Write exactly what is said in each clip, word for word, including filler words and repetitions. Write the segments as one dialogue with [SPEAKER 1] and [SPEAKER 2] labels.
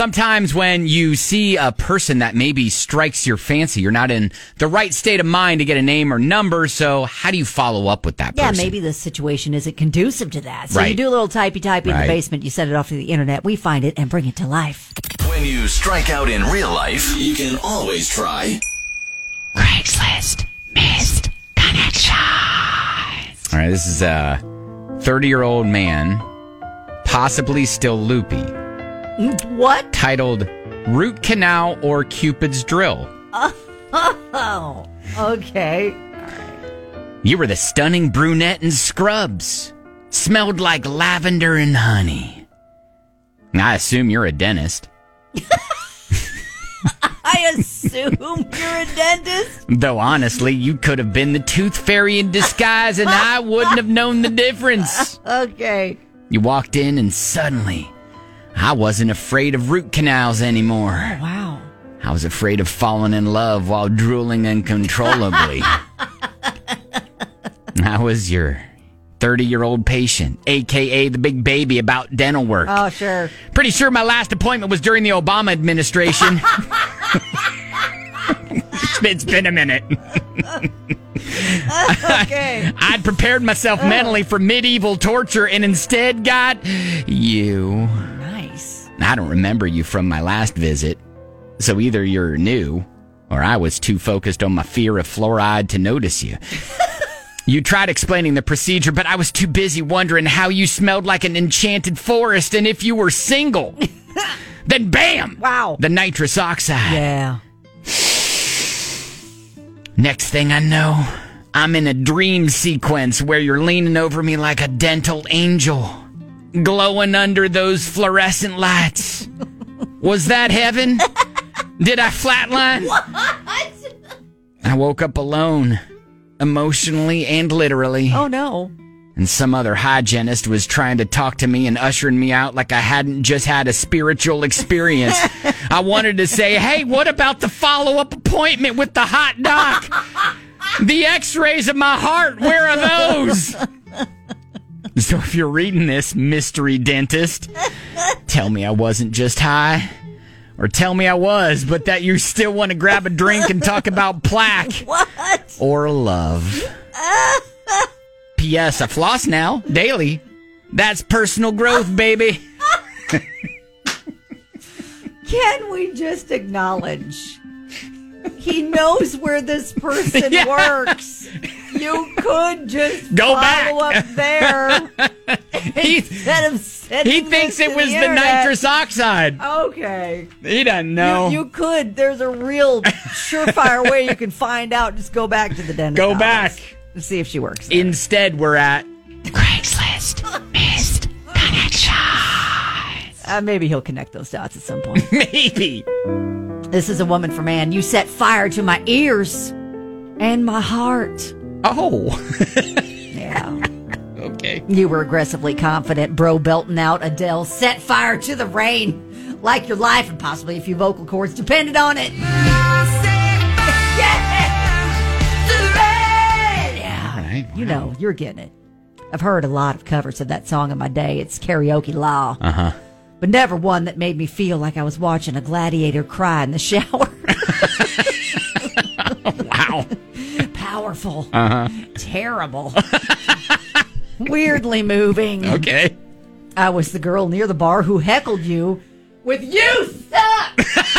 [SPEAKER 1] sometimes when you see a person that maybe strikes your fancy, you're not in the right state of mind to get a name or number. So how do you follow up with that person?
[SPEAKER 2] Yeah, maybe the situation isn't conducive to that. So
[SPEAKER 1] Right.
[SPEAKER 2] you do a little typey-typey in
[SPEAKER 1] Right.
[SPEAKER 2] the basement. You send it off to the internet. We find it and bring it to life.
[SPEAKER 3] When you strike out in real life, you can always try
[SPEAKER 2] Craigslist Missed Connection.
[SPEAKER 1] All right, this is a thirty-year-old man, possibly still loopy,
[SPEAKER 2] What?
[SPEAKER 1] titled Root Canal or Cupid's Drill.
[SPEAKER 2] Oh, okay.
[SPEAKER 1] You were the stunning brunette in Scrubs. Smelled like lavender and honey. I assume you're a dentist.
[SPEAKER 2] I assume you're a dentist.
[SPEAKER 1] Though honestly, you could have been the tooth fairy in disguise and I wouldn't have known the difference.
[SPEAKER 2] Okay.
[SPEAKER 1] You walked in and suddenly, I wasn't afraid of root canals anymore.
[SPEAKER 2] Wow.
[SPEAKER 1] I was afraid of falling in love while drooling uncontrollably. I was your thirty-year-old patient, a k a the big baby about dental work.
[SPEAKER 2] Oh, sure.
[SPEAKER 1] Pretty sure my last appointment was during the Obama administration. It's been a minute.
[SPEAKER 2] Okay.
[SPEAKER 1] I'd prepared myself mentally for medieval torture and instead got you.
[SPEAKER 2] Nice.
[SPEAKER 1] I don't remember you from my last visit, so either you're new or I was too focused on my fear of fluoride to notice you. You tried explaining the procedure, but I was too busy wondering how you smelled like an enchanted forest and if you were single. Then bam!
[SPEAKER 2] Wow.
[SPEAKER 1] The nitrous oxide.
[SPEAKER 2] Yeah.
[SPEAKER 1] Next thing I know, I'm in a dream sequence where you're leaning over me like a dental angel, glowing under those fluorescent lights. Was that heaven? Did I flatline?
[SPEAKER 2] What?
[SPEAKER 1] I woke up alone, emotionally and literally.
[SPEAKER 2] Oh, no.
[SPEAKER 1] And some other hygienist was trying to talk to me and ushering me out like I hadn't just had a spiritual experience. I wanted to say, hey, what about the follow-up appointment with the hot doc? The x-rays of my heart, where are those? So if you're reading this, mystery dentist, tell me I wasn't just high. Or tell me I was, but that you still want to grab a drink and talk about plaque.
[SPEAKER 2] What?
[SPEAKER 1] Or love. P S. I floss now, daily. That's personal growth, baby.
[SPEAKER 2] Can we just acknowledge he knows where this person
[SPEAKER 1] Yeah.
[SPEAKER 2] works? You could just
[SPEAKER 1] Go
[SPEAKER 2] follow
[SPEAKER 1] back.
[SPEAKER 2] up there
[SPEAKER 1] He,
[SPEAKER 2] instead of sending
[SPEAKER 1] he thinks
[SPEAKER 2] this
[SPEAKER 1] it
[SPEAKER 2] to
[SPEAKER 1] was the,
[SPEAKER 2] internet.
[SPEAKER 1] nitrous oxide.
[SPEAKER 2] Okay.
[SPEAKER 1] He doesn't know.
[SPEAKER 2] You, you could. There's a real surefire way you can find out. Just go back to the dentist.
[SPEAKER 1] Go
[SPEAKER 2] office
[SPEAKER 1] back.
[SPEAKER 2] and see if she works there.
[SPEAKER 1] Instead, we're at
[SPEAKER 2] Craigslist Missed Connection. Uh, maybe he'll connect those dots at some point.
[SPEAKER 1] maybe.
[SPEAKER 2] This is a woman for man. You set fire to my ears and my heart.
[SPEAKER 1] Oh.
[SPEAKER 2] Yeah.
[SPEAKER 1] Okay.
[SPEAKER 2] You were aggressively confident, bro, belting out Adele. Set fire to the rain. Like your life and possibly a few vocal cords depended on it. Yeah.
[SPEAKER 1] All right.
[SPEAKER 2] You know, you're getting it. I've heard a lot of covers of that song in my day. It's karaoke law.
[SPEAKER 1] Uh-huh.
[SPEAKER 2] But never one that made me feel like I was watching a gladiator cry in the shower.
[SPEAKER 1] Wow.
[SPEAKER 2] Powerful.
[SPEAKER 1] Uh-huh.
[SPEAKER 2] Terrible. Weirdly moving.
[SPEAKER 1] Okay.
[SPEAKER 2] I was the girl near the bar who heckled you with "You suck!"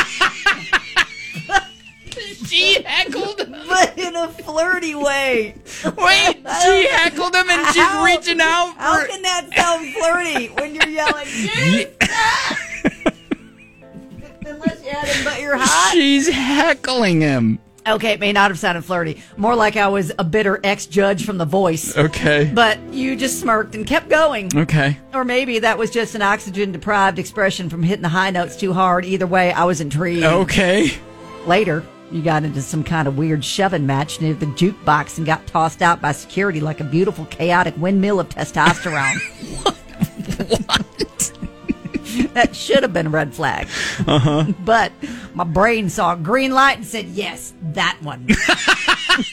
[SPEAKER 1] She heckled him.
[SPEAKER 2] but in a flirty way.
[SPEAKER 1] Wait, she heckled him and she's
[SPEAKER 2] How-
[SPEAKER 1] reaching out for...
[SPEAKER 2] How can that sound flirty when you're yelling, "You suck!" Unless you had him but you're hot.
[SPEAKER 1] She's heckling him.
[SPEAKER 2] Okay, it may not have sounded flirty. More like I was a bitter ex-judge from The Voice.
[SPEAKER 1] Okay.
[SPEAKER 2] But you just smirked and kept going.
[SPEAKER 1] Okay.
[SPEAKER 2] Or maybe that was just an oxygen-deprived expression from hitting the high notes too hard. Either way, I was intrigued.
[SPEAKER 1] Okay.
[SPEAKER 2] Later, you got into some kind of weird shoving match near the jukebox and got tossed out by security like a beautiful, chaotic windmill of testosterone.
[SPEAKER 1] What?
[SPEAKER 2] That should have been a red flag.
[SPEAKER 1] Uh-huh.
[SPEAKER 2] But my brain saw a green light and said, yes, that one.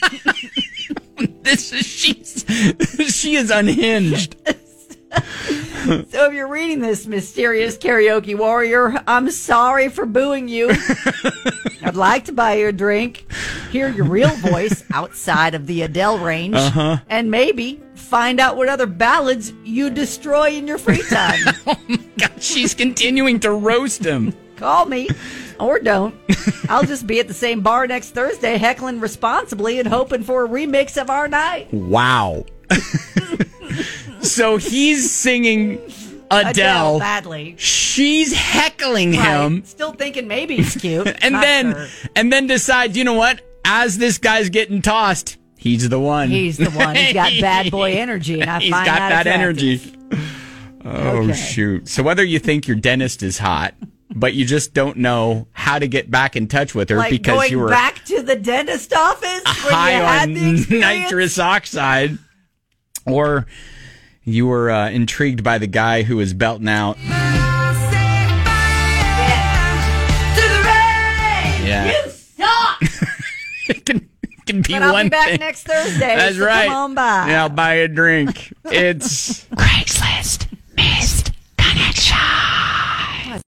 [SPEAKER 1] This is... She's... She is unhinged.
[SPEAKER 2] So if you're reading this, mysterious karaoke warrior, I'm sorry for booing you. I'd like to buy you a drink, hear your real voice outside of the Adele range, uh-huh. and maybe find out what other ballads you destroy in your free time.
[SPEAKER 1] Oh my God, she's continuing to roast him.
[SPEAKER 2] Call me, or don't. I'll just be at the same bar next Thursday, heckling responsibly and hoping for a remix of our night.
[SPEAKER 1] Wow. So he's singing Adele,
[SPEAKER 2] Adele badly.
[SPEAKER 1] She's heckling
[SPEAKER 2] Right.
[SPEAKER 1] him,
[SPEAKER 2] Still thinking maybe he's cute.
[SPEAKER 1] and
[SPEAKER 2] Not
[SPEAKER 1] then
[SPEAKER 2] sure.
[SPEAKER 1] and then decides, you know what? As this guy's getting tossed, he's the one.
[SPEAKER 2] He's the one. He's got bad boy energy, and I
[SPEAKER 1] He's
[SPEAKER 2] find
[SPEAKER 1] got that
[SPEAKER 2] attractive.
[SPEAKER 1] energy. Oh
[SPEAKER 2] Okay.
[SPEAKER 1] shoot! So whether you think your dentist is hot, but you just don't know how to get back in touch with her
[SPEAKER 2] Like
[SPEAKER 1] because
[SPEAKER 2] going
[SPEAKER 1] you were
[SPEAKER 2] back to the dentist office when
[SPEAKER 1] high
[SPEAKER 2] you had
[SPEAKER 1] on
[SPEAKER 2] the experience?
[SPEAKER 1] nitrous oxide, or you were uh, intrigued by the guy who was belting out. Yeah.
[SPEAKER 2] You suck.
[SPEAKER 1] It can, it can be
[SPEAKER 2] But I'll
[SPEAKER 1] one
[SPEAKER 2] be back
[SPEAKER 1] thing.
[SPEAKER 2] next Thursday.
[SPEAKER 1] That's
[SPEAKER 2] so
[SPEAKER 1] right.
[SPEAKER 2] Come on by.
[SPEAKER 1] Yeah, I'll buy a drink. It's
[SPEAKER 3] Grace.